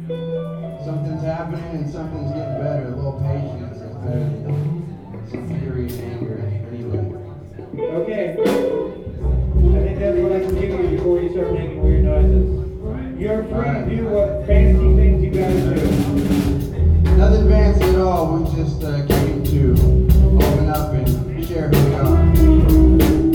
Something's happening and something's getting better. A little patience is better than some fury and anger. Anyway. Okay. I think that's what I can give you before you start making weird noises. You're free to do what fancy things you guys do. Nothing fancy at all. We just came to open up and share who we are.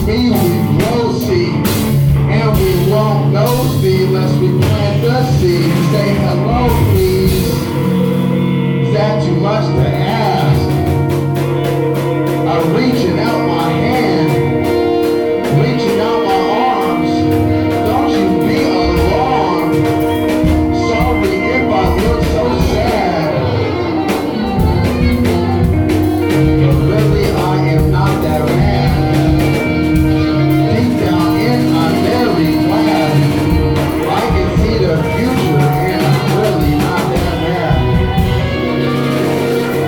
tree we grow seed, and we won't know seed unless we plant the seed. Say hello, please. Is that too much to ask? I'm reaching out my hand, reaching out my arms. Don't you be alarmed. Sorry if I look so sad, but really I am not that man. Deep down in, I'm very glad. I can see the future and I'm really not that bad.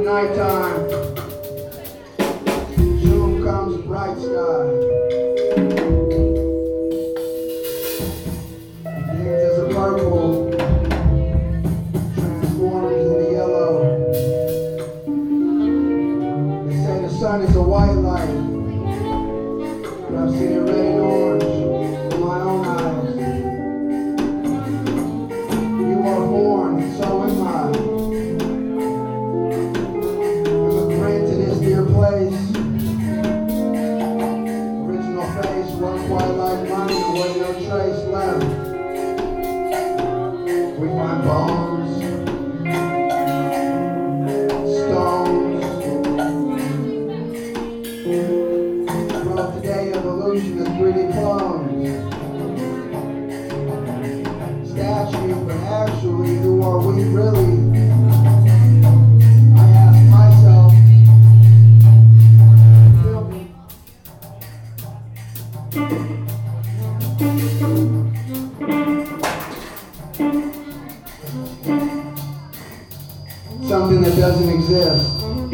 nighttime. Soon comes a bright sky. Begins as a purple, transforms into yellow. They say the sun is a white light, but I've seen it red and orange with my own eyes. You are born, and so am I. Immigrant to this dear place. Original face, one quite like mine, there was no trace left. We find bones, stones. Well, today evolution is breeding clones. Statue, but actually, who are we really? I ask myself. Something that doesn't exist.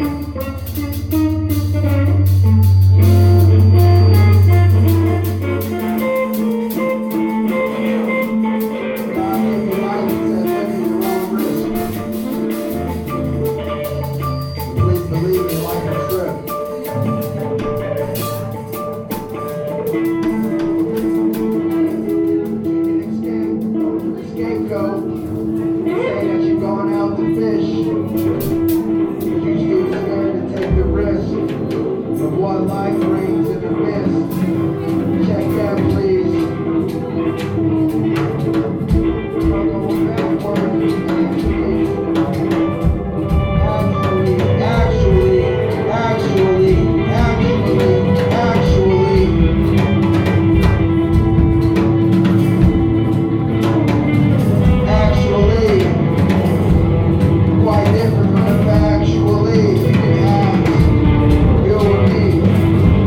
Please believe in life a trip. Scapegoat. Say that you're going out to fish. You too scared to take the risk of what life brings in the mist. Check that, please. We're going backwards. Quite different from the factually. You can ask, you or me.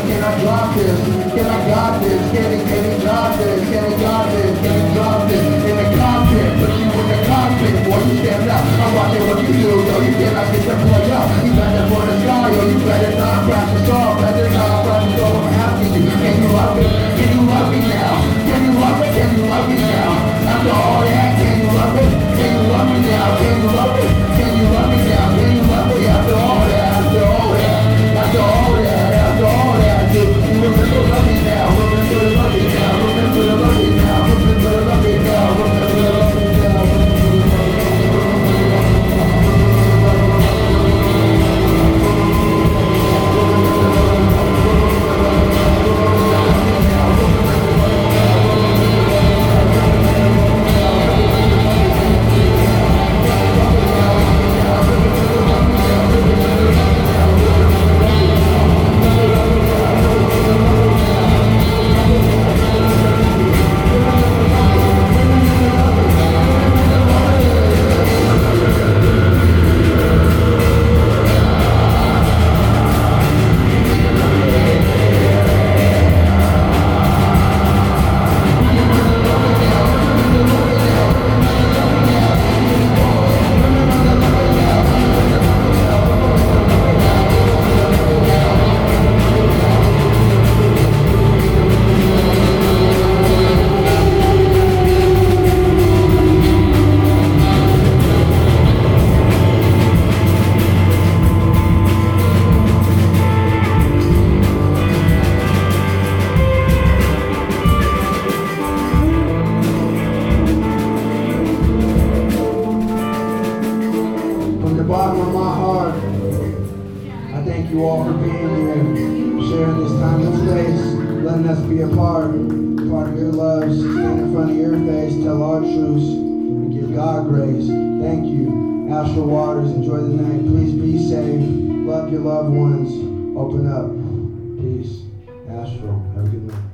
can I drop this? Can I got this? Can he drop this? Can he drop this? Can he drop this? In the cockpit, put you in the cockpit, boy, you stand up. I'm watching what you do, yo, you cannot get the boy up. You better for the sky, yo, you better not crash the star, better not crash the star. I'm asking you, can you love me? Can you love me now? Can you love me? Can you love me now? After all that, can you love me? Can you love me now? Can you love me? Can you love me now? Can you love me after all that? After all that? After all that? After all that? You remember to love me now? Remember to love me now? Remember to love me now? Remember to love me now? Remember to love me now? Bottom of my heart, I thank you all for being here, sharing this time and space, letting us be a part of your love, stand in front of your face, tell our truths, and give God grace. Thank you. Astral Waters, enjoy the night. Please be safe. Love your loved ones. Open up. Peace. Astral, have a good night.